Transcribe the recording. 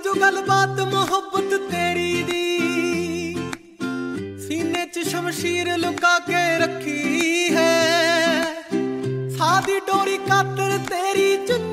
जो गलबात मोहब्बत तेरी दी, सीने च शमशीर लुका के रखी है, सादी डोरी कातर तेरी